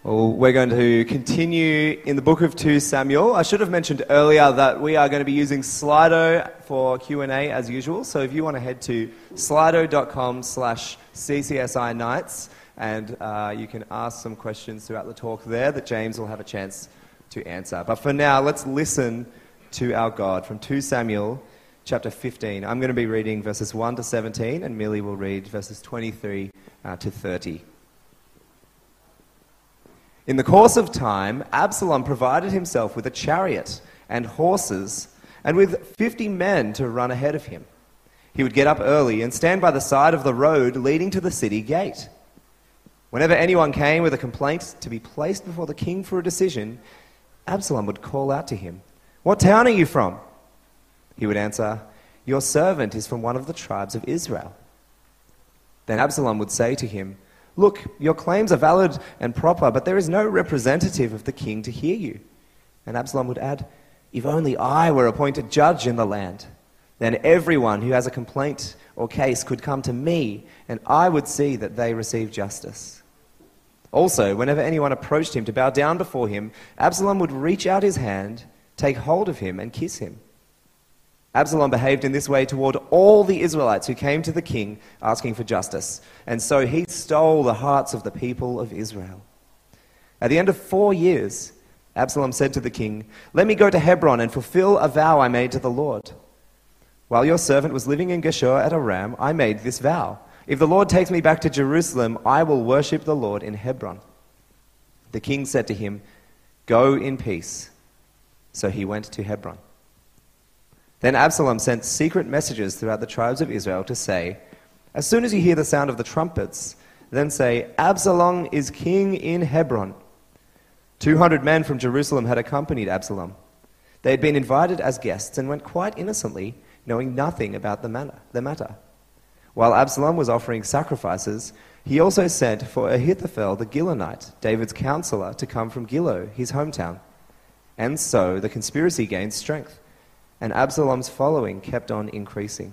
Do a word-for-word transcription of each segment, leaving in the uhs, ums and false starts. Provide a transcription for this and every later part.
Well, we're going to continue in the book of Second Samuel. I should have mentioned earlier that we are going to be using Slido for Q and A as usual. So if you want to head to slido.com slash CCSI Nights and uh, you can ask some questions throughout the talk there that James will have a chance to answer. But for now, let's listen to our God from Second Samuel chapter fifteen. I'm going to be reading verses one to seventeen and Millie will read verses twenty-three uh, to thirty. In the course of time, Absalom provided himself with a chariot and horses and with fifty men to run ahead of him. He would get up early and stand by the side of the road leading to the city gate. Whenever anyone came with a complaint to be placed before the king for a decision, Absalom would call out to him, "What town are you from?" He would answer, "Your servant is from one of the tribes of Israel." Then Absalom would say to him, "Look, your claims are valid and proper, but there is no representative of the king to hear you." And Absalom would add, "If only I were appointed judge in the land, then everyone who has a complaint or case could come to me, and I would see that they receive justice." Also, whenever anyone approached him to bow down before him, Absalom would reach out his hand, take hold of him, and kiss him. Absalom behaved in this way toward all the Israelites who came to the king asking for justice, and so he stole the hearts of the people of Israel. At the end of four years, Absalom said to the king, "Let me go to Hebron and fulfill a vow I made to the Lord. While your servant was living in Geshur at Aram, I made this vow. If the Lord takes me back to Jerusalem, I will worship the Lord in Hebron." The king said to him, "Go in peace." So he went to Hebron. Then Absalom sent secret messages throughout the tribes of Israel to say, "As soon as you hear the sound of the trumpets, then say, 'Absalom is king in Hebron.'" Two hundred men from Jerusalem had accompanied Absalom. They had been invited as guests and went quite innocently, knowing nothing about the matter. The matter. While Absalom was offering sacrifices, he also sent for Ahithophel the Gilonite, David's counselor, to come from Gilo, his hometown. And so the conspiracy gained strength, and Absalom's following kept on increasing.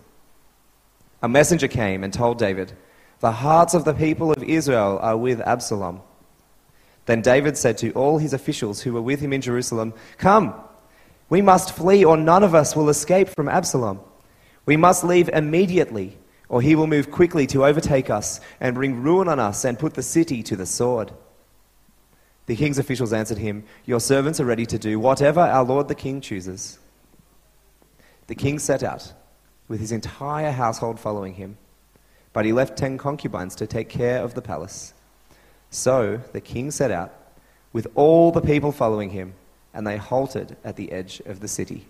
A messenger came and told David, "The hearts of the people of Israel are with Absalom." Then David said to all his officials who were with him in Jerusalem, "Come, we must flee, or none of us will escape from Absalom. We must leave immediately, or he will move quickly to overtake us and bring ruin on us and put the city to the sword." The king's officials answered him, "Your servants are ready to do whatever our lord the king chooses." The king set out, with his entire household following him, but he left ten concubines to take care of the palace. So the king set out, with all the people following him, and they halted at the edge of the city.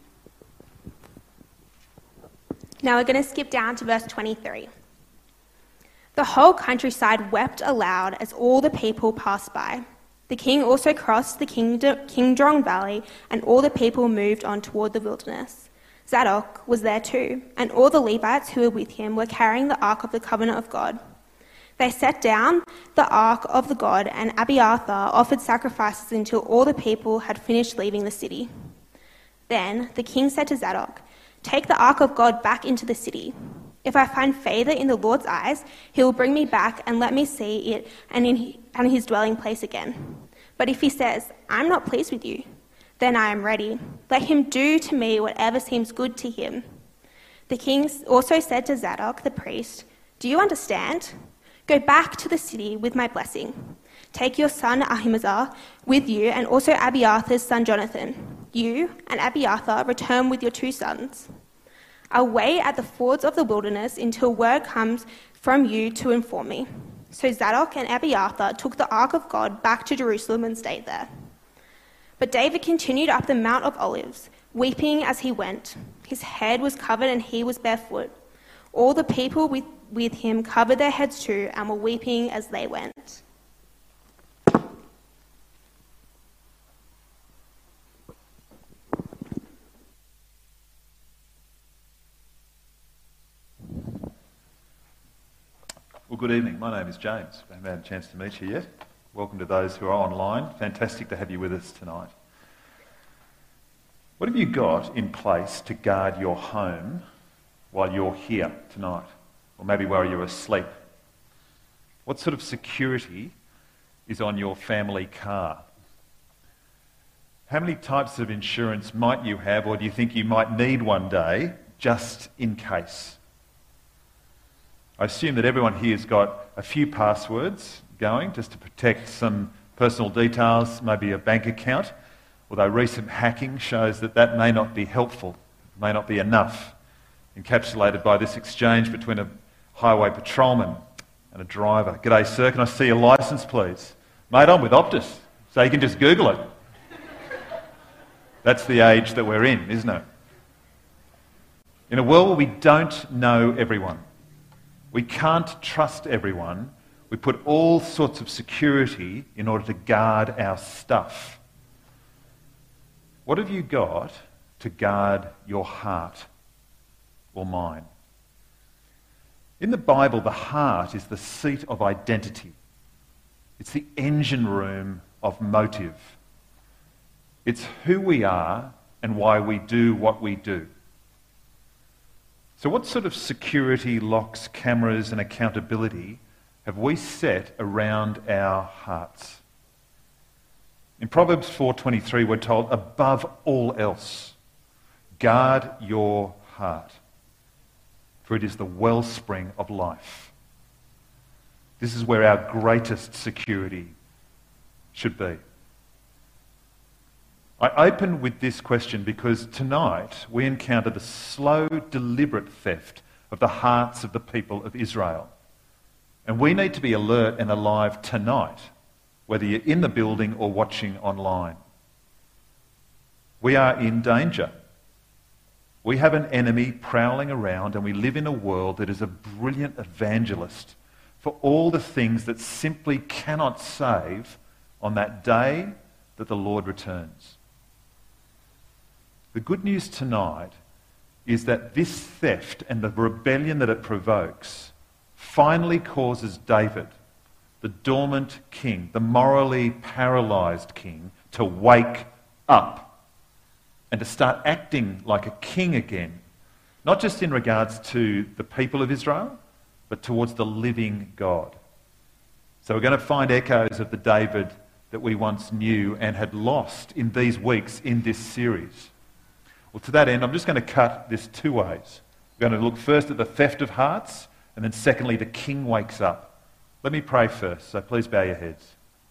Now we're going to skip down to verse twenty-three. The whole countryside wept aloud as all the people passed by. The king also crossed the Kidron Valley, and all the people moved on toward the wilderness. Zadok was there too, and all the Levites who were with him were carrying the ark of the covenant of God. They set down the ark of the God, and Abiathar offered sacrifices until all the people had finished leaving the city. Then the king said to Zadok, "Take the ark of God back into the city. If I find favor in the Lord's eyes, he will bring me back and let me see it and in and his dwelling place again. But if he says, 'I'm not pleased with you,' then I am ready. Let him do to me whatever seems good to him." The king also said to Zadok the priest, "Do you understand? Go back to the city with my blessing. Take your son Ahimaaz with you, and also Abiathar's son Jonathan. You and Abiathar return with your two sons. I'll wait at the fords of the wilderness until word comes from you to inform me." So Zadok and Abiathar took the ark of God back to Jerusalem and stayed there. But David continued up the Mount of Olives, weeping as he went. His head was covered and he was barefoot. All the people with, with him covered their heads too and were weeping as they went. Well, good evening. My name is James. I haven't had a chance to meet you yet. Welcome to those who are online. Fantastic to have you with us tonight. What have you got in place to guard your home while you're here tonight? Or maybe while you're asleep? What sort of security is on your family car? How many types of insurance might you have, or do you think you might need one day, just in case? I assume that everyone here has got a few passwords going just to protect some personal details, maybe a bank account, although recent hacking shows that that may not be helpful, may not be enough, encapsulated by this exchange between a highway patrolman and a driver. G'day, sir, can I see your licence, please? Mate, I'm with Optus, so you can just Google it. That's the age that we're in, isn't it? In a world where we don't know everyone, we can't trust everyone, we put all sorts of security in order to guard our stuff. What have you got to guard your heart or mine? In the Bible, the heart is the seat of identity. It's the engine room of motive. It's who we are and why we do what we do. So what sort of security, locks, cameras and accountability have we set around our hearts? In Proverbs four twenty-three, we're told, above all else, guard your heart, for it is the wellspring of life. This is where our greatest security should be. I open with this question because tonight we encounter the slow, deliberate theft of the hearts of the people of Israel. And we need to be alert and alive tonight, whether you're in the building or watching online. We are in danger. We have an enemy prowling around, and we live in a world that is a brilliant evangelist for all the things that simply cannot save on that day that the Lord returns. The good news tonight is that this theft and the rebellion that it provokes finally causes David, the dormant king, the morally paralysed king, to wake up and to start acting like a king again, not just in regards to the people of Israel, but towards the living God. So we're going to find echoes of the David that we once knew and had lost in these weeks in this series. Well, to that end, I'm just going to cut this two ways. We're going to look first at the theft of hearts, and then secondly, the king wakes up. Let me pray first, so please bow your heads.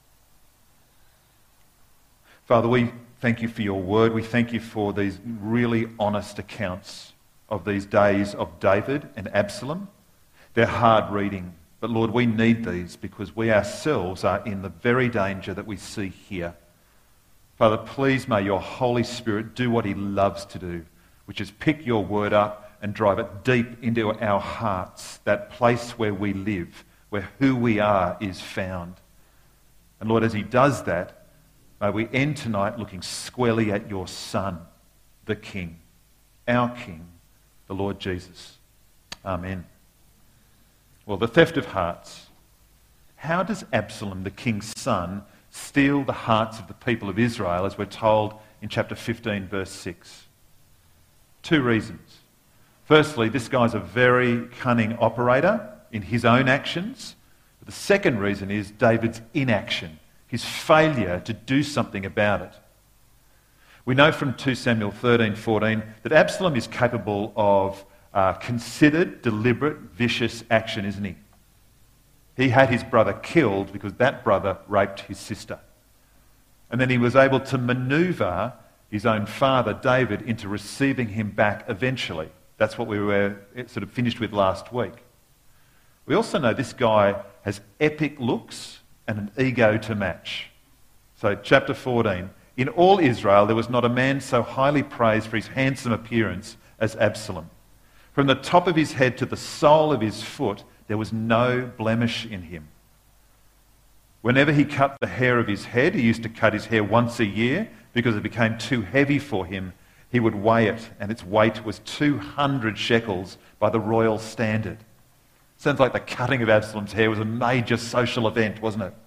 Father, we thank you for your word. We thank you for these really honest accounts of these days of David and Absalom. They're hard reading, but Lord, we need these because we ourselves are in the very danger that we see here. Father, please may your Holy Spirit do what he loves to do, which is pick your word up and drive it deep into our hearts, that place where we live, where who we are is found. And Lord, as he does that, may we end tonight looking squarely at your Son, the King, our King, the Lord Jesus. Amen. Well, the theft of hearts. How does Absalom, the king's son, steal the hearts of the people of Israel, as we're told in chapter fifteen, verse six? Two reasons. Firstly, this guy's a very cunning operator in his own actions. But the second reason is David's inaction, his failure to do something about it. We know from two Samuel thirteen fourteen that Absalom is capable of uh, considered, deliberate, vicious action, isn't he? He had his brother killed because that brother raped his sister. And then he was able to maneuver his own father, David, into receiving him back eventually. That's what we were sort of finished with last week. We also know this guy has epic looks and an ego to match. So chapter fourteen, in all Israel there was not a man so highly praised for his handsome appearance as Absalom. From the top of his head to the sole of his foot, there was no blemish in him. Whenever he cut the hair of his head, he used to cut his hair once a year because it became too heavy for him. He would weigh it, and its weight was two hundred shekels by the royal standard. Sounds like the cutting of Absalom's hair was a major social event, wasn't it?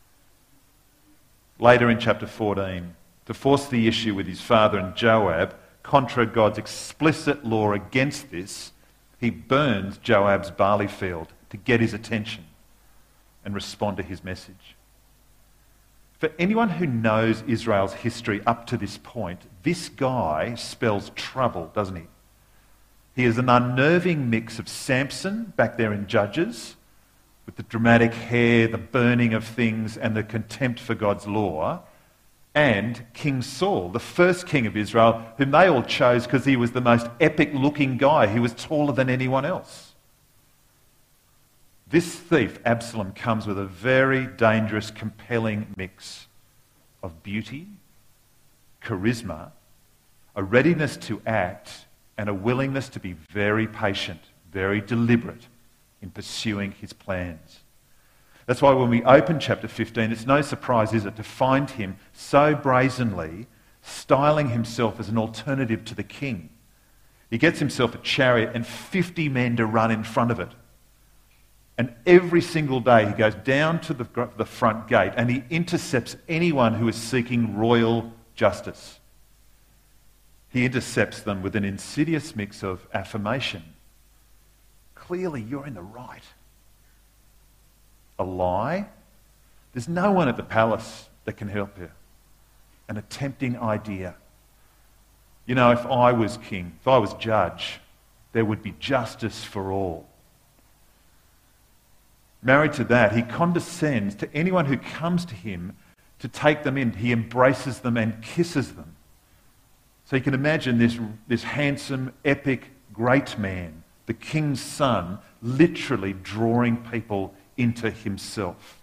Later in chapter fourteen, to force the issue with his father and Joab, contra God's explicit law against this, he burns Joab's barley field to get his attention and respond to his message. For anyone who knows Israel's history up to this point, this guy spells trouble, doesn't he? He is an unnerving mix of Samson, back there in Judges, with the dramatic hair, the burning of things, and the contempt for God's law, and King Saul, the first king of Israel, whom they all chose because he was the most epic-looking guy. He was taller than anyone else. This thief, Absalom, comes with a very dangerous, compelling mix of beauty, charisma, a readiness to act, and a willingness to be very patient, very deliberate in pursuing his plans. That's why when we open chapter fifteen, it's no surprise, is it, to find him so brazenly styling himself as an alternative to the king. He gets himself a chariot and fifty men to run in front of it. And every single day he goes down to the, the front gate and he intercepts anyone who is seeking royal justice. He intercepts them with an insidious mix of affirmation. Clearly, you're in the right. A lie. There's no one at the palace that can help you. An a tempting idea. You know, if I was king, if I was judge, there would be justice for all. Married to that, he condescends to anyone who comes to him to take them in. He embraces them and kisses them. So you can imagine this, this handsome, epic, great man, the king's son, literally drawing people into himself.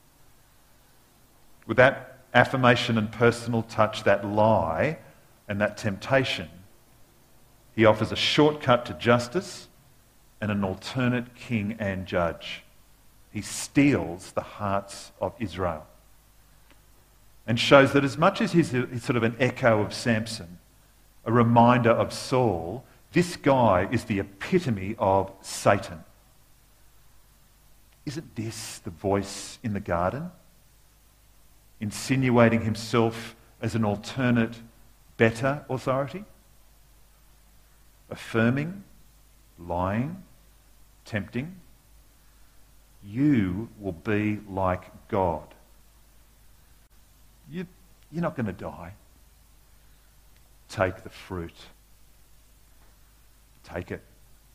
With that affirmation and personal touch, that lie and that temptation, he offers a shortcut to justice and an alternate king and judge. He steals the hearts of Israel and shows that as much as he's, a, he's sort of an echo of Samson, a reminder of Saul, this guy is the epitome of Satan. Isn't this the voice in the garden? Insinuating himself as an alternate, better authority? Affirming, lying, tempting. You will be like God. You, you're not going to die. Take the fruit. Take it.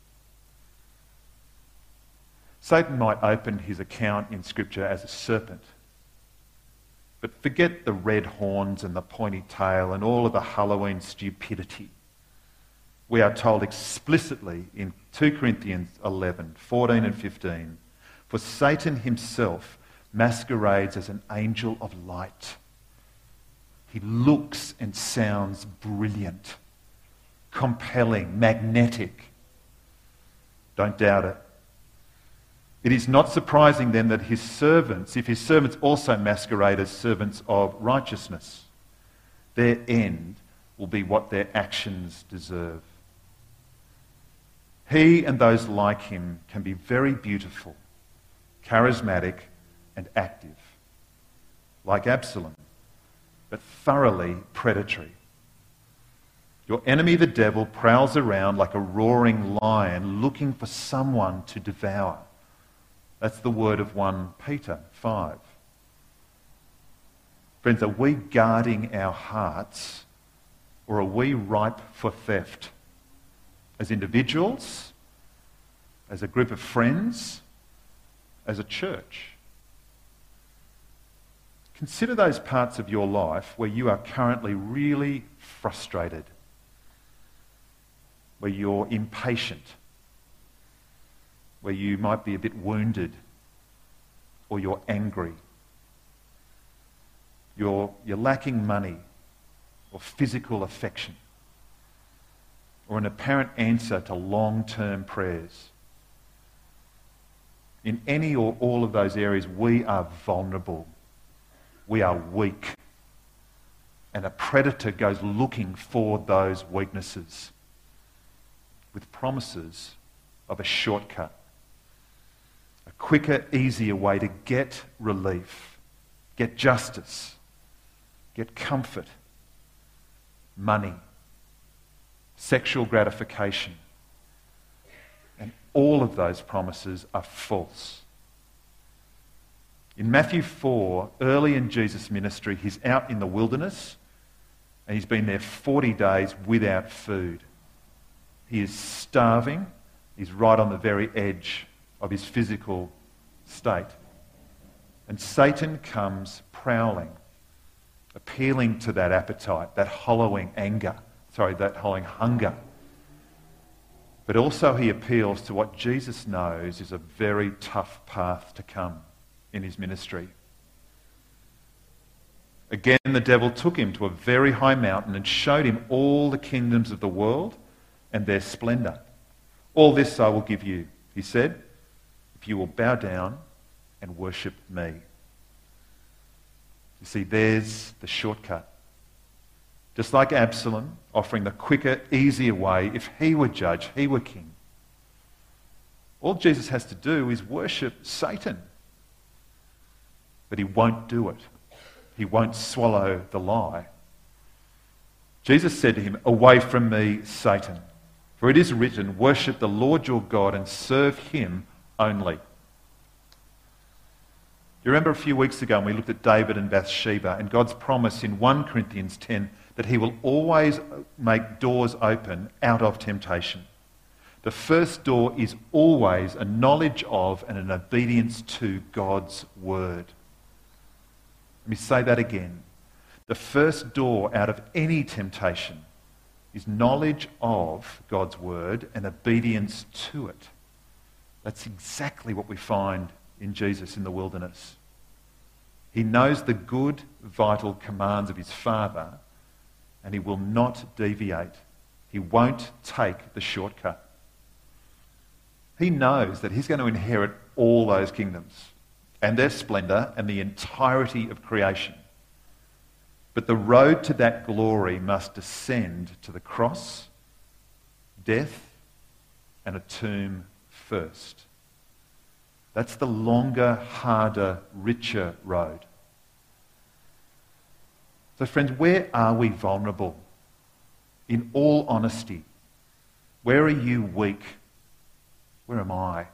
Satan might open his account in Scripture as a serpent, but forget the red horns and the pointy tail and all of the Halloween stupidity. We are told explicitly in two Corinthians eleven, fourteen and fifteen, for Satan himself masquerades as an angel of light. He looks and sounds brilliant, compelling, magnetic. Don't doubt it. It is not surprising then that his servants, if his servants also masquerade as servants of righteousness, their end will be what their actions deserve. He and those like him can be very beautiful, charismatic and active, like Absalom, but thoroughly predatory. Your enemy, the devil, prowls around like a roaring lion looking for someone to devour. That's the word of First Peter five. Friends, are we guarding our hearts or are we ripe for theft? As individuals, as a group of friends, as a church? Consider those parts of your life where you are currently really frustrated, where you're impatient, where you might be a bit wounded, or you're angry. You're, you're lacking money, or physical affection, or an apparent answer to long-term prayers. In any or all of those areas, we are vulnerable. We are weak. And a predator goes looking for those weaknesses with promises of a shortcut. A quicker, easier way to get relief, get justice, get comfort, money, sexual gratification. And all of those promises are false. In Matthew four, early in Jesus' ministry, he's out in the wilderness and he's been there forty days without food. He is starving. He's right on the very edge of his physical state. And Satan comes prowling, appealing to that appetite, that hollowing anger, sorry, that hollowing hunger. But also he appeals to what Jesus knows is a very tough path to come in his ministry. Again, the devil took him to a very high mountain and showed him all the kingdoms of the world and their splendour. All this I will give you, he said, if you will bow down and worship me. You see, there's the shortcut. Just like Absalom, offering the quicker, easier way, if he were judge, he were king. All Jesus has to do is worship Satan. But he won't do it. He won't swallow the lie. Jesus said to him, "Away from me, Satan. For it is written, worship the Lord your God and serve him only." You remember a few weeks ago when we looked at David and Bathsheba and God's promise in First Corinthians ten that he will always make doors open out of temptation. The first door is always a knowledge of and an obedience to God's word. Let me say that again. The first door out of any temptation is knowledge of God's word and obedience to it. That's exactly what we find in Jesus in the wilderness. He knows the good, vital commands of his Father, and he will not deviate. He won't take the shortcut. He knows that he's going to inherit all those kingdoms and their splendour and the entirety of creation. But the road to that glory must descend to the cross, death, and a tomb first. That's the longer, harder, richer road. So friends, where are we vulnerable? In all honesty, where are you weak? Where am I?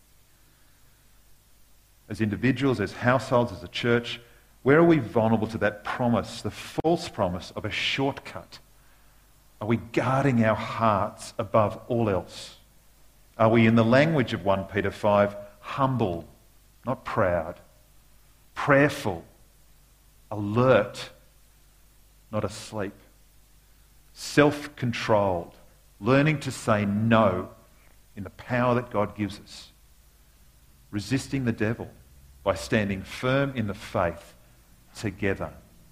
As individuals, as households, as a church, where are we vulnerable to that promise, the false promise of a shortcut? Are we guarding our hearts above all else? Are we, in the language of First Peter five, humble, not proud, prayerful, alert, not asleep, self-controlled, learning to say no in the power that God gives us, resisting the devil by standing firm in the faith together?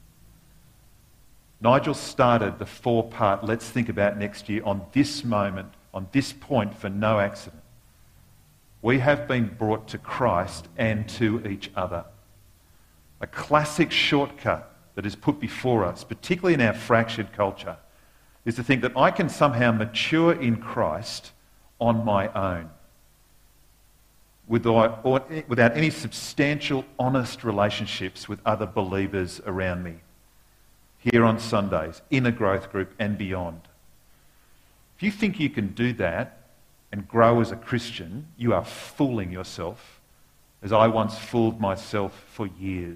Nigel started the four-part Let's Think About Next Year on this moment, on this point, for no accident. We have been brought to Christ and to each other. A classic shortcut that is put before us, particularly in our fractured culture, is to think that I can somehow mature in Christ on my own, without, without any substantial, honest relationships with other believers around me, here on Sundays, in a growth group and beyond. If you think you can do that and grow as a Christian, you are fooling yourself, as I once fooled myself for years.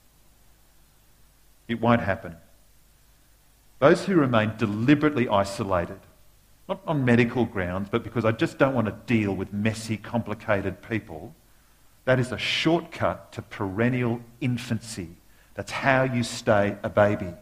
It won't happen. Those who remain deliberately isolated, not on medical grounds, but because I just don't want to deal with messy, complicated people, that is a shortcut to perennial infancy. That's how you stay a baby.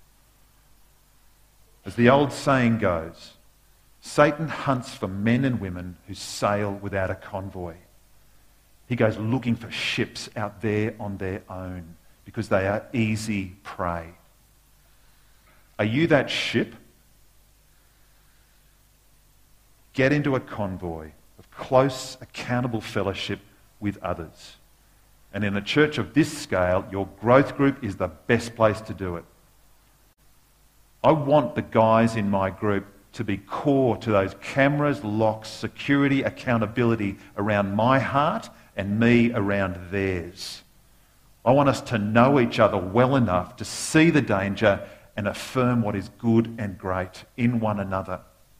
As the old saying goes, Satan hunts for men and women who sail without a convoy. He goes looking for ships out there on their own because they are easy prey. Are you that ship? Get into a convoy of close, accountable fellowship with others. And in a church of this scale, your growth group is the best place to do it. I want the guys in my group to be core to those cameras, locks, security, accountability around my heart and me around theirs. I want us to know each other well enough to see the danger and affirm what is good and great in one another.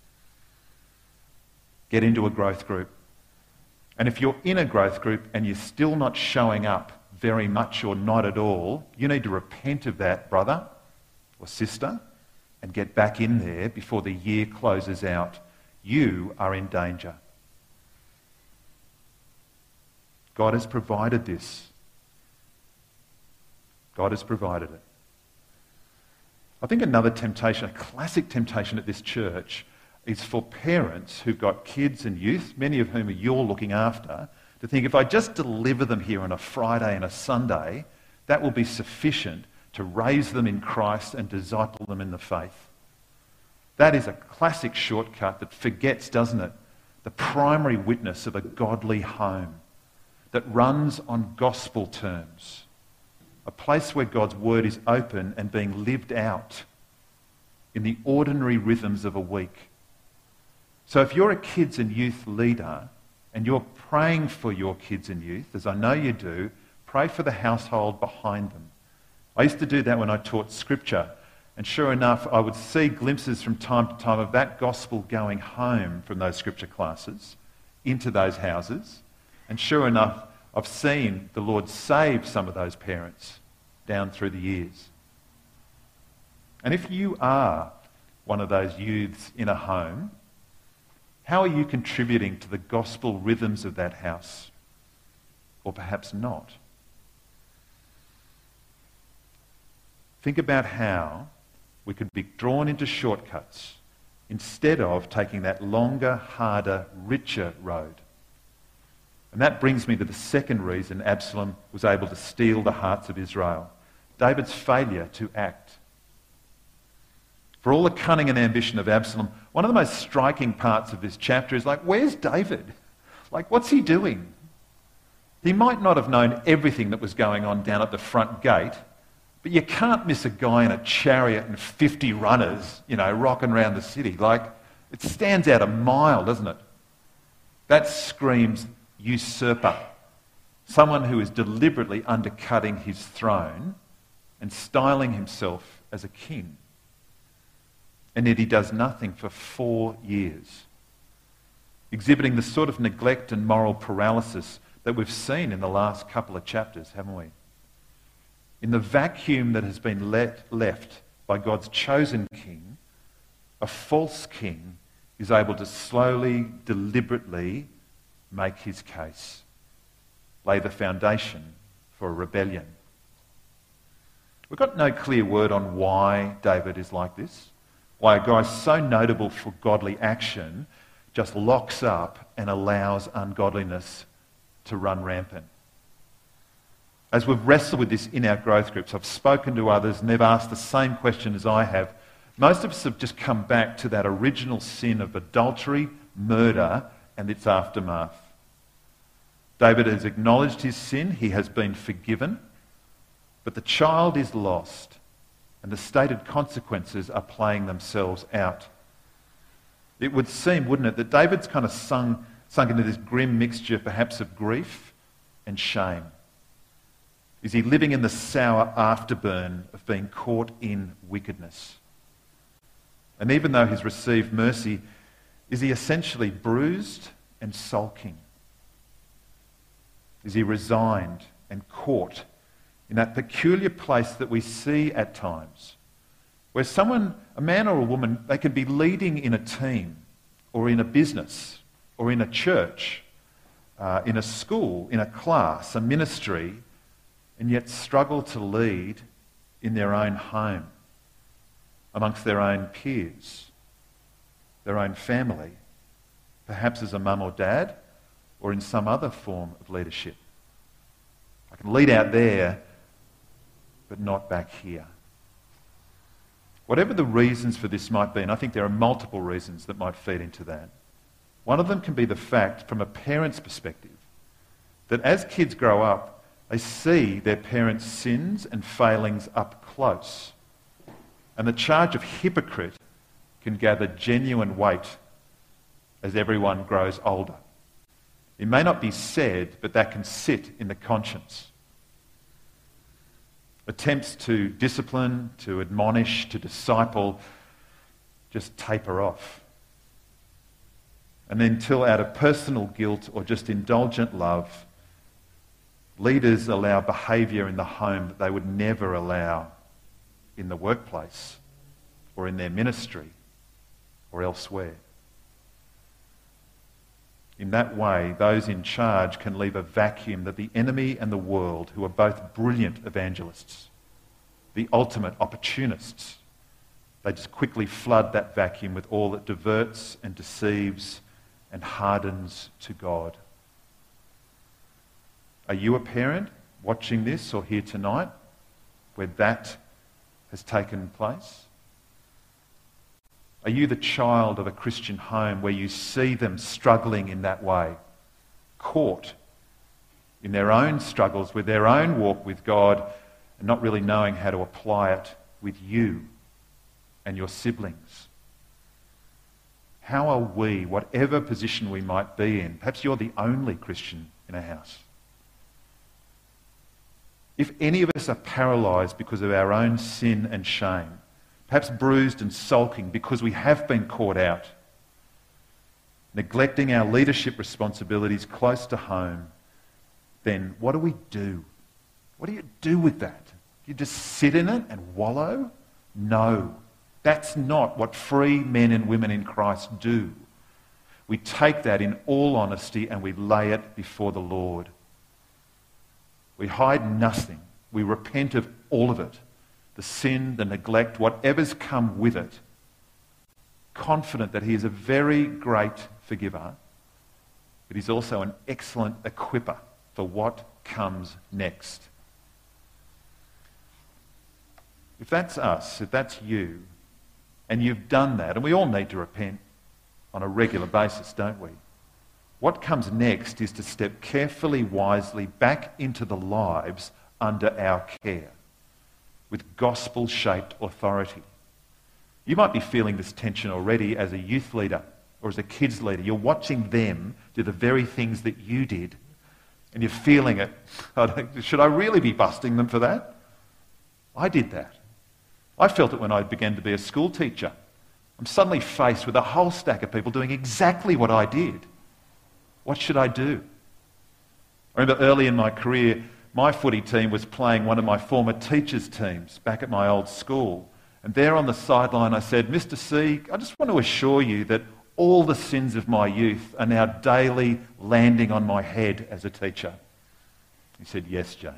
Get into a growth group. And if you're in a growth group and you're still not showing up, very much or not at all, you need to repent of that, brother or sister, and get back in there before the year closes out. You are in danger. God has provided this. God has provided it. I think another temptation, a classic temptation at this church, is for parents who've got kids and youth, many of whom are you're looking after, to think if I just deliver them here on a Friday and a Sunday, that will be sufficient to raise them in Christ and disciple them in the faith. That is a classic shortcut that forgets, doesn't it, the primary witness of a godly home that runs on gospel terms, a place where God's word is open and being lived out in the ordinary rhythms of a week. So if you're a kids and youth leader and you're praying for your kids and youth, as I know you do, pray for the household behind them. I used to do that when I taught scripture, and sure enough, I would see glimpses from time to time of that gospel going home from those scripture classes into those houses. And sure enough, I've seen the Lord save some of those parents down through the years. And if you are one of those youths in a home, how are you contributing to the gospel rhythms of that house? Or perhaps not. Think about how we could be drawn into shortcuts instead of taking that longer, harder, richer road. And that brings me to the second reason Absalom was able to steal the hearts of Israel: David's failure to act. For all the cunning and ambition of Absalom, one of the most striking parts of this chapter is like, where's David? Like, what's he doing? He might not have known everything that was going on down at the front gate, but you can't miss a guy in a chariot and fifty runners, you know, rocking around the city. Like, it stands out a mile, doesn't it? That screams usurper. Someone who is deliberately undercutting his throne and styling himself as a king. And yet he does nothing for four years, exhibiting the sort of neglect and moral paralysis that we've seen in the last couple of chapters, haven't we? In the vacuum that has been let, left by God's chosen king, a false king is able to slowly, deliberately make his case, lay the foundation for a rebellion. We've got no clear word on why David is like this, why a guy so notable for godly action just locks up and allows ungodliness to run rampant. As we've wrestled with this in our growth groups, I've spoken to others and they've asked the same question as I have. Most of us have just come back to that original sin of adultery, murder, and its aftermath. David has acknowledged his sin, he has been forgiven, but the child is lost, and the stated consequences are playing themselves out. It would seem, wouldn't it, that David's kind of sunk, sunk into this grim mixture perhaps of grief and shame. Is he living in the sour afterburn of being caught in wickedness? And even though he's received mercy, is he essentially bruised and sulking? Is he resigned and caught in that peculiar place that we see at times, where someone, a man or a woman, they can be leading in a team or in a business or in a church, uh, in a school, in a class, a ministry, and yet struggle to lead in their own home, amongst their own peers, their own family, perhaps as a mum or dad, or in some other form of leadership. I can lead out there, but not back here. Whatever the reasons for this might be, and I think there are multiple reasons that might feed into that, one of them can be the fact, from a parent's perspective, that as kids grow up, they see their parents' sins and failings up close. And the charge of hypocrite can gather genuine weight as everyone grows older. It may not be said, but that can sit in the conscience. Attempts to discipline, to admonish, to disciple just taper off. And then until out of personal guilt or just indulgent love, Leaders allow behaviour in the home that they would never allow in the workplace or in their ministry or elsewhere. In that way, those in charge can leave a vacuum that the enemy and the world, who are both brilliant evangelists, the ultimate opportunists, they just quickly flood that vacuum with all that diverts and deceives and hardens to God. Are you a parent watching this or here tonight where that has taken place? Are you the child of a Christian home where you see them struggling in that way, caught in their own struggles with their own walk with God and not really knowing how to apply it with you and your siblings? How are we, whatever position we might be in, perhaps you're the only Christian in a house, if any of us are paralysed because of our own sin and shame, perhaps bruised and sulking because we have been caught out, neglecting our leadership responsibilities close to home, then what do we do? What do you do with that? You just sit in it and wallow? No, that's not what free men and women in Christ do. We take that in all honesty and we lay it before the Lord. We hide nothing. We repent of all of it. The sin, the neglect, whatever's come with it. Confident that he is a very great forgiver, but he's also an excellent equipper for what comes next. If that's us, if that's you, and you've done that, and we all need to repent on a regular basis, don't we? What comes next is to step carefully, wisely back into the lives under our care with gospel-shaped authority. You might be feeling this tension already as a youth leader or as a kids leader. You're watching them do the very things that you did and you're feeling it. Should I really be busting them for that? I did that. I felt it when I began to be a school teacher. I'm suddenly faced with a whole stack of people doing exactly what I did. What should I do? I remember early in my career, my footy team was playing one of my former teachers' teams back at my old school. And there on the sideline I said, Mister C, I just want to assure you that all the sins of my youth are now daily landing on my head as a teacher. He said, yes, James.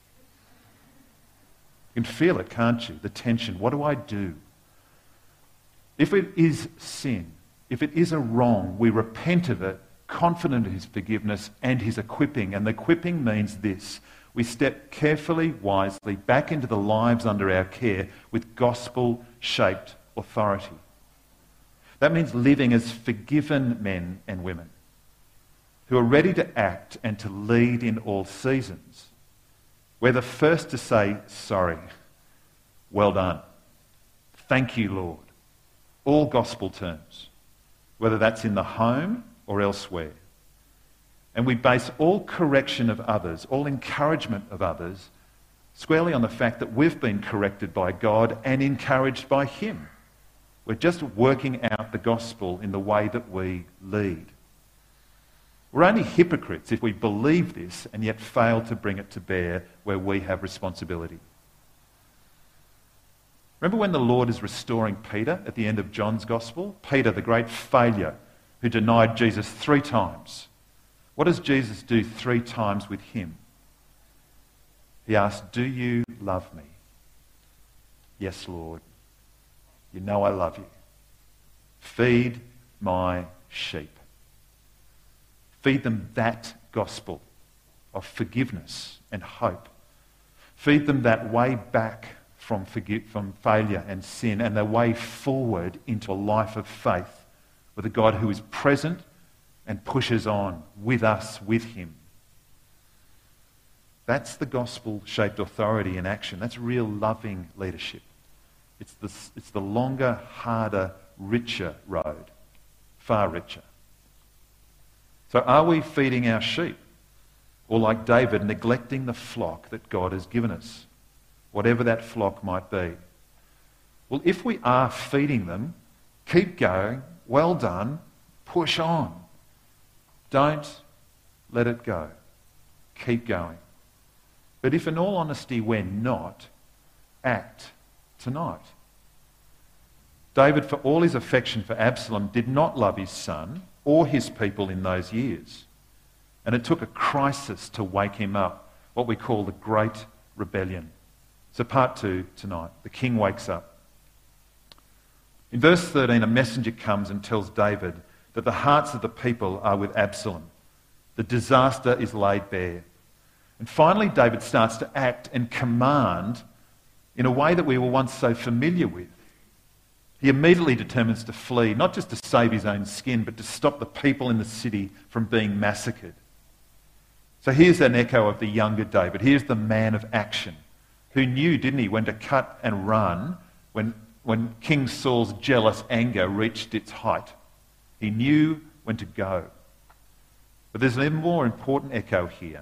You can feel it, can't you? The tension. What do I do? If it is sin, if it is a wrong, we repent of it, confident of his forgiveness and his equipping. And the equipping means this: we step carefully, wisely back into the lives under our care with gospel-shaped authority. That means living as forgiven men and women who are ready to act and to lead in all seasons. We're the first to say, sorry, well done, thank you, Lord. All gospel terms, whether that's in the home or elsewhere. And we base all correction of others, all encouragement of others, squarely on the fact that we've been corrected by God and encouraged by him. We're just working out the gospel in the way that we lead. We're only hypocrites if we believe this and yet fail to bring it to bear where we have responsibility. Remember when the Lord is restoring Peter at the end of John's gospel? Peter, the great failure, who denied Jesus three times. What does Jesus do three times with him? He asks, do you love me? Yes, Lord. You know I love you. Feed my sheep. Feed them that gospel of forgiveness and hope. Feed them that way back from, forgive, from failure and sin and the way forward into a life of faith with a God who is present and pushes on with us, with him. That's the gospel-shaped authority in action. That's real loving leadership. It's the, it's the longer, harder, richer road. Far richer. So are we feeding our sheep? Or like David, neglecting the flock that God has given us? Whatever that flock might be. Well, if we are feeding them, keep going. Well done. Push on. Don't let it go. Keep going. But if in all honesty we're not, act tonight. David, for all his affection for Absalom, did not love his son or his people in those years. And it took a crisis to wake him up, what we call the Great Rebellion. So part two tonight, the king wakes up. In verse thirteen, a messenger comes and tells David that the hearts of the people are with Absalom. The disaster is laid bare. And finally, David starts to act and command in a way that we were once so familiar with. He immediately determines to flee, not just to save his own skin, but to stop the people in the city from being massacred. So here's an echo of the younger David. Here's the man of action, who knew, didn't he, when to cut and run when, when King Saul's jealous anger reached its height. He knew when to go. But there's an even more important echo here.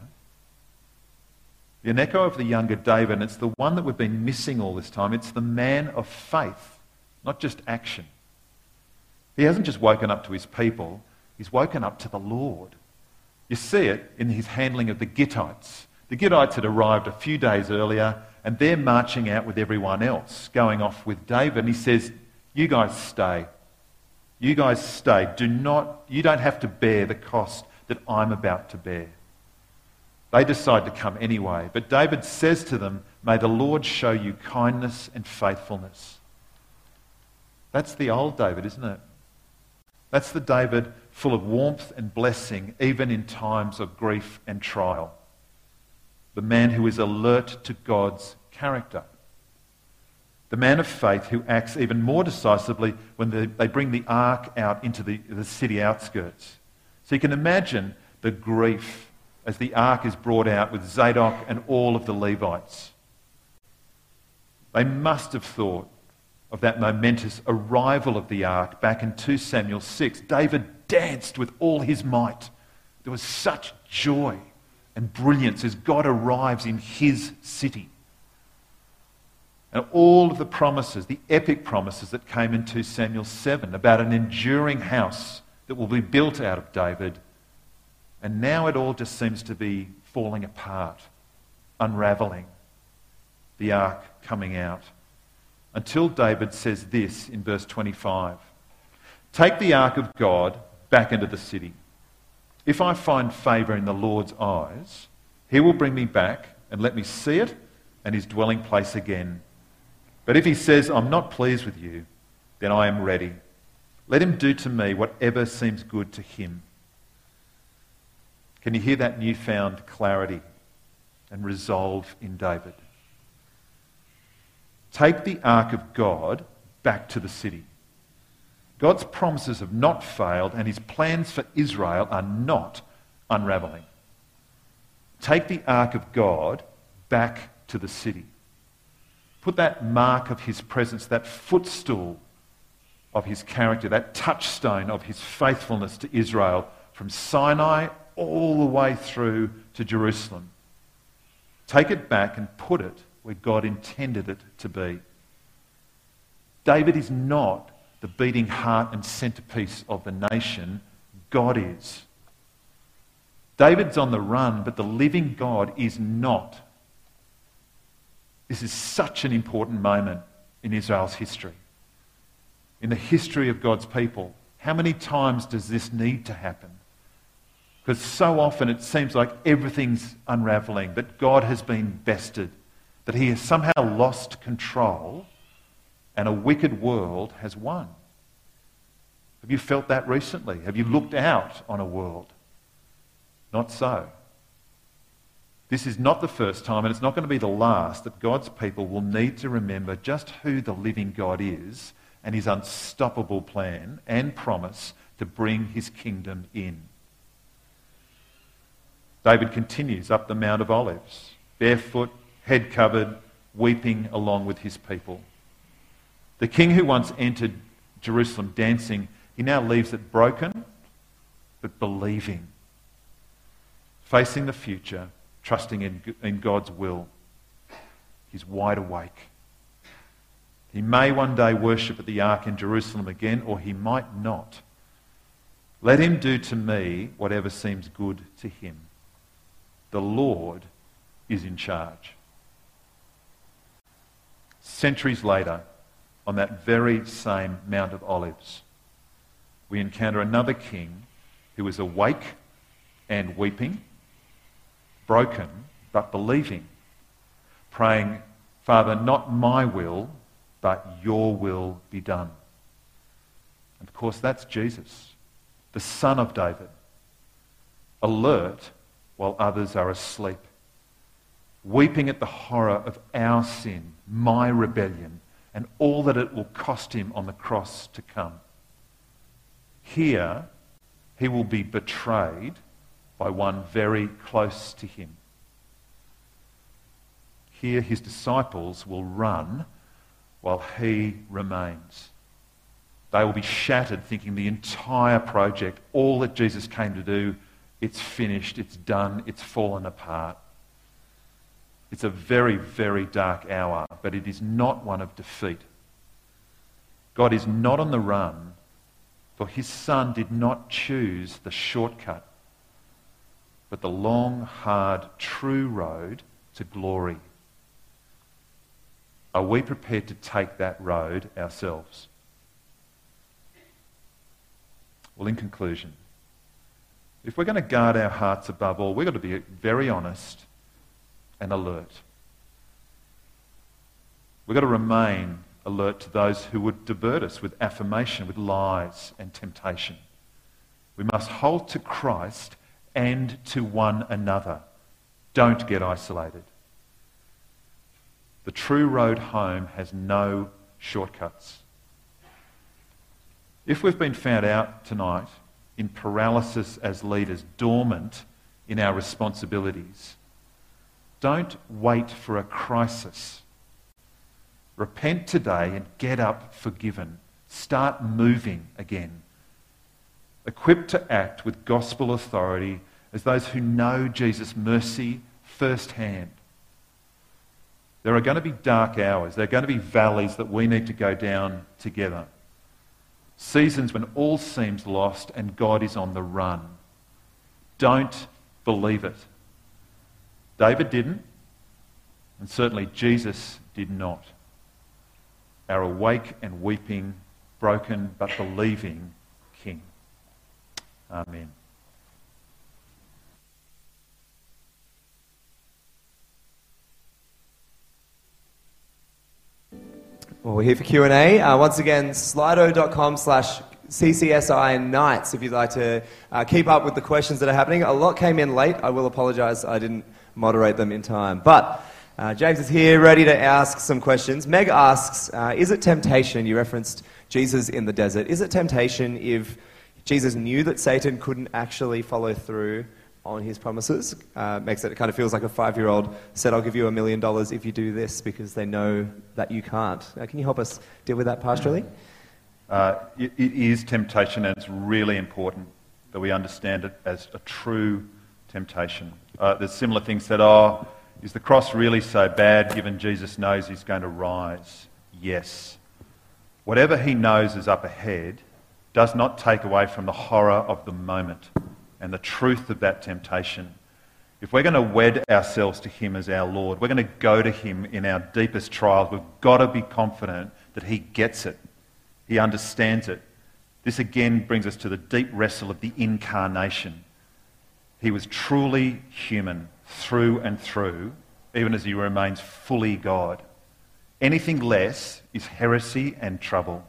An echo of the younger David, and it's the one that we've been missing all this time. It's the man of faith, not just action. He hasn't just woken up to his people, he's woken up to the Lord. You see it in his handling of the Gittites. The Gittites had arrived a few days earlier, and they're marching out with everyone else, going off with David. And he says, you guys stay. You guys stay. Do not, you don't have to bear the cost that I'm about to bear. They decide to come anyway. But David says to them, may the Lord show you kindness and faithfulness. That's the old David, isn't it? That's the David full of warmth and blessing, even in times of grief and trial. The man who is alert to God's character. The man of faith who acts even more decisively when they, they bring the ark out into the, the city outskirts. So you can imagine the grief as the ark is brought out with Zadok and all of the Levites. They must have thought of that momentous arrival of the ark back in two Samuel six. David danced with all his might. There was such joy and brilliance as God arrives in his city. And all of the promises, the epic promises that came in two Samuel seven about an enduring house that will be built out of David. And now it all just seems to be falling apart, unravelling, the ark coming out. Until David says this in verse twenty-five. Take the ark of God back into the city. If I find favour in the Lord's eyes, he will bring me back and let me see it and his dwelling place again. But if he says, I'm not pleased with you, then I am ready. Let him do to me whatever seems good to him. Can you hear that newfound clarity and resolve in David? Take the ark of God back to the city. God's promises have not failed, and his plans for Israel are not unravelling. Take the ark of God back to the city. Put that mark of his presence, that footstool of his character, that touchstone of his faithfulness to Israel from Sinai all the way through to Jerusalem. Take it back and put it where God intended it to be. David is not the beating heart and centrepiece of the nation. God is. David's on the run, but the living God is not. This is such an important moment in Israel's history. In the history of God's people, how many times does this need to happen? Because so often it seems like everything's unravelling, that God has been bested, that he has somehow lost control and a wicked world has won. Have you felt that recently? Have you looked out on a world? Not so. This is not the first time, and it's not going to be the last, that God's people will need to remember just who the living God is and his unstoppable plan and promise to bring his kingdom in. David continues up the Mount of Olives, barefoot, head covered, weeping along with his people. The king who once entered Jerusalem dancing, he now leaves it broken, but believing. Facing the future, trusting in, in God's will. He's wide awake. He may one day worship at the ark in Jerusalem again, or he might not. Let him do to me whatever seems good to him. The Lord is in charge. Centuries later, on that very same Mount of Olives, we encounter another king who is awake and weeping, broken but believing, praying, "Father, not my will, but your will be done." And of course, that's Jesus, the Son of David, alert while others are asleep, weeping at the horror of our sin, my rebellion, and all that it will cost him on the cross to come. Here, he will be betrayed by one very close to him. Here, his disciples will run while he remains. They will be shattered, thinking the entire project, all that Jesus came to do, it's finished, it's done, it's fallen apart. It's a very, very dark hour, but it is not one of defeat. God is not on the run, for his Son did not choose the shortcut, but the long, hard, true road to glory. Are we prepared to take that road ourselves? Well, in conclusion, if we're going to guard our hearts above all, we've got to be very honest and alert. We've got to remain alert to those who would divert us with affirmation, with lies and temptation. We must hold to Christ and to one another. Don't get isolated. The true road home has no shortcuts. If we've been found out tonight in paralysis as leaders, dormant in our responsibilities, don't wait for a crisis. Repent today and get up forgiven. Start moving again. Equipped to act with gospel authority as those who know Jesus' mercy firsthand. There are going to be dark hours. There are going to be valleys that we need to go down together. Seasons when all seems lost and God is on the run. Don't believe it. David didn't, and certainly Jesus did not. Our awake and weeping, broken but believing King. Amen. Well, we're here for Q and A. Uh, once again, slido.com slash CCSI Nights if you'd like to uh, keep up with the questions that are happening. A lot came in late. I will apologise. I didn't moderate them in time. But uh, James is here ready to ask some questions. Meg asks, uh, is it temptation, you referenced Jesus in the desert, is it temptation if Jesus knew that Satan couldn't actually follow through on his promises? Uh, makes it, it kind of feels like a five-year-old said, I'll give you a million dollars if you do this, because they know that you can't. Uh, can you help us deal with that pastorally? Uh, it, it is temptation, and it's really important that we understand it as a true temptation. Uh, there's similar things said, oh, is the cross really so bad given Jesus knows he's going to rise? Yes. Whatever he knows is up ahead does not take away from the horror of the moment and the truth of that temptation. If we're going to wed ourselves to him as our Lord, we're going to go to him in our deepest trials, we've got to be confident that he gets it. He understands it. This again brings us to the deep wrestle of the incarnation. He was truly human through and through, even as he remains fully God. Anything less is heresy and trouble.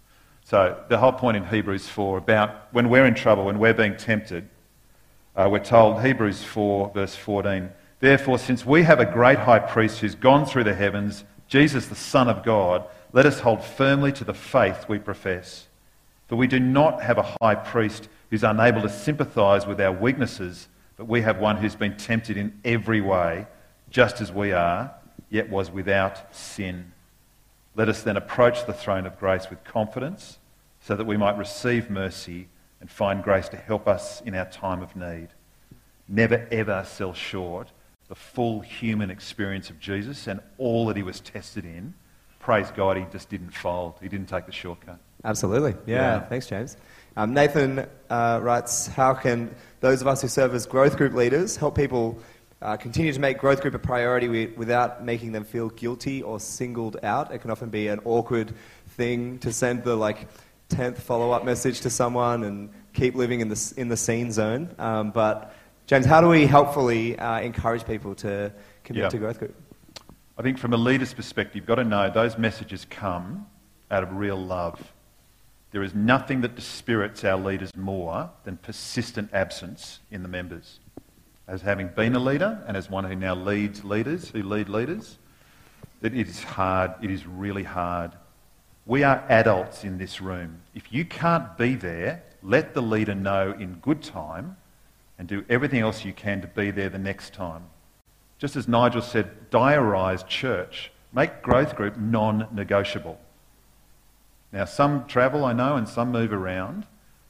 So the whole point in Hebrews four about when we're in trouble, when we're being tempted, uh, we're told, Hebrews four verse fourteen, therefore since we have a great high priest who's gone through the heavens, Jesus the Son of God, let us hold firmly to the faith we profess. For we do not have a high priest who's unable to sympathise with our weaknesses, but we have one who's been tempted in every way, just as we are, yet was without sin. Let us then approach the throne of grace with confidence, so that we might receive mercy and find grace to help us in our time of need. Never ever sell short the full human experience of Jesus and all that he was tested in. Praise God, he just didn't fold. He didn't take the shortcut. Absolutely. Yeah, yeah. Thanks, James. Um, Nathan uh, writes, how can those of us who serve as growth group leaders help people uh, continue to make growth group a priority wi- without making them feel guilty or singled out. It can often be an awkward thing to send the like tenth follow-up message to someone and keep living in the, in the scene zone. Um, but James, how do we helpfully uh, encourage people to commit Yeah. to growth group? I think from a leader's perspective, you've got to know those messages come out of real love. There is nothing that dispirits our leaders more than persistent absence in the members. As having been a leader and as one who now leads leaders, who lead leaders, that it is hard, it is really hard. We are adults in this room. If you can't be there, let the leader know in good time and do everything else you can to be there the next time. Just as Nigel said, diarise church. Make growth group non-negotiable. Now, some travel, I know, and some move around,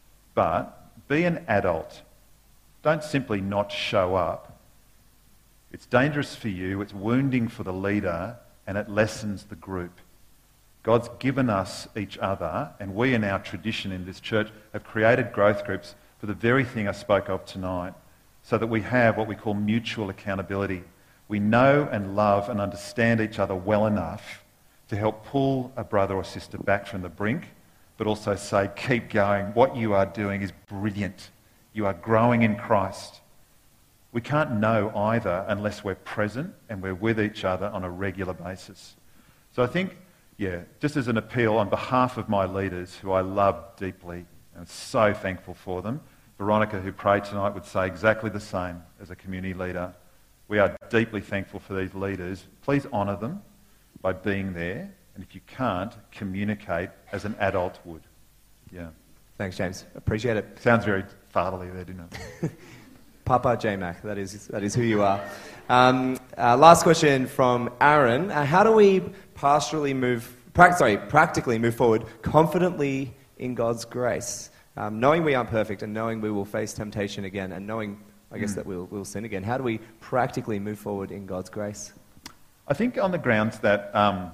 but be an adult. Don't simply not show up. It's dangerous for you, it's wounding for the leader, and it lessens the group. God's given us each other, and we in our tradition in this church have created growth groups for the very thing I spoke of tonight, so that we have what we call mutual accountability. We know and love and understand each other well enough to help pull a brother or sister back from the brink, but also say, keep going. What you are doing is brilliant. You are growing in Christ. We can't know either unless we're present and we're with each other on a regular basis. So I think, yeah, just as an appeal on behalf of my leaders, who I love deeply and so thankful for them, Veronica, who prayed tonight, would say exactly the same as a community leader. We are deeply thankful for these leaders. Please honour them by being there, and if you can't, communicate as an adult would. Yeah. Thanks, James. Appreciate it. Sounds very fatherly there, didn't it? Papa J Mac, that is, that is who you are. Um, uh, last question from Aaron. Uh, how do we pastorally move, pra- sorry, practically move forward confidently in God's grace? Um, knowing we aren't perfect and knowing we will face temptation again and knowing, I guess, mm. that we'll, we'll sin again. How do we practically move forward in God's grace? I think on the grounds that um,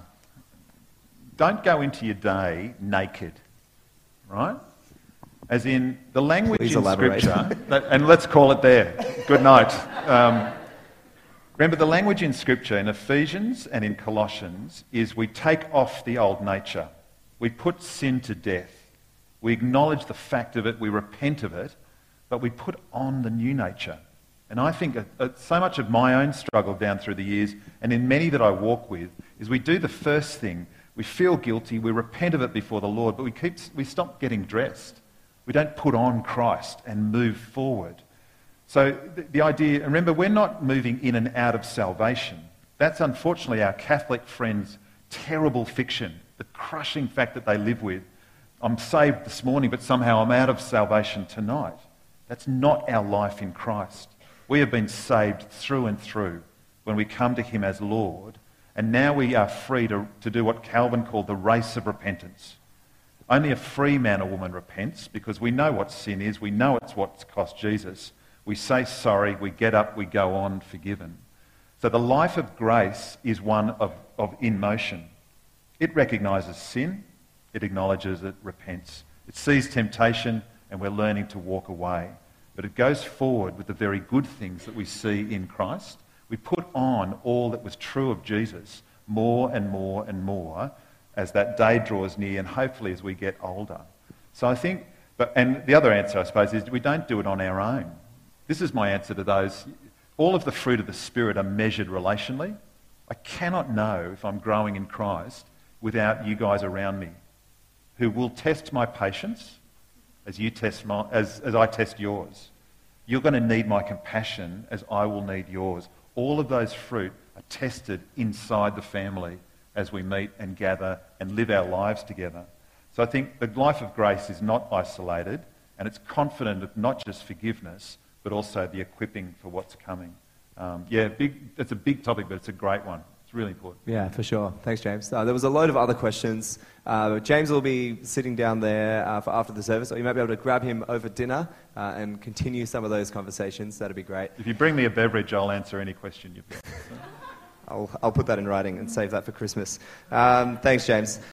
don't go into your day naked, right? As in the language Please in elaborate. Scripture, that, and let's call it there. Good night. Um, remember, the language in Scripture, in Ephesians and in Colossians, is we take off the old nature. We put sin to death. We acknowledge the fact of it, we repent of it, but we put on the new nature. And I think uh, uh, so much of my own struggle down through the years, and in many that I walk with, is we do the first thing. We feel guilty, we repent of it before the Lord, but we keep we stop getting dressed. We don't put on Christ and move forward. So the, the idea, and remember, we're not moving in and out of salvation. That's unfortunately our Catholic friends' terrible fiction, the crushing fact that they live with. I'm saved this morning, but somehow I'm out of salvation tonight. That's not our life in Christ. We have been saved through and through when we come to him as Lord, and now we are free to, to do what Calvin called the race of repentance. Only a free man or woman repents because we know what sin is, we know it's what's cost Jesus. We say sorry, we get up, we go on forgiven. So the life of grace is one of, of in motion. It recognises sin, it acknowledges it, repents. It sees temptation, and we're learning to walk away. But it goes forward with the very good things that we see in Christ. We put on all that was true of Jesus more and more and more as that day draws near and hopefully as we get older. So I think, but and the other answer I suppose is we don't do it on our own. This is my answer to those. All of the fruit of the Spirit are measured relationally. I cannot know if I'm growing in Christ without you guys around me who will test my patience as you test my, as, as I test yours. You're going to need my compassion as I will need yours. All of those fruit are tested inside the family as we meet and gather and live our lives together. So I think the life of grace is not isolated, and it's confident of not just forgiveness, but also the equipping for what's coming. Um, yeah, big, it's a big topic, but it's a great one. It's really important. Yeah, for sure. Thanks, James. Uh, there was a load of other questions. Uh, James will be sitting down there uh, for after the service, or you might be able to grab him over dinner uh, and continue some of those conversations. That'd be great. If you bring me a beverage, I'll answer any question you've got. I'll, I'll put that in writing and save that for Christmas. Um, thanks, James.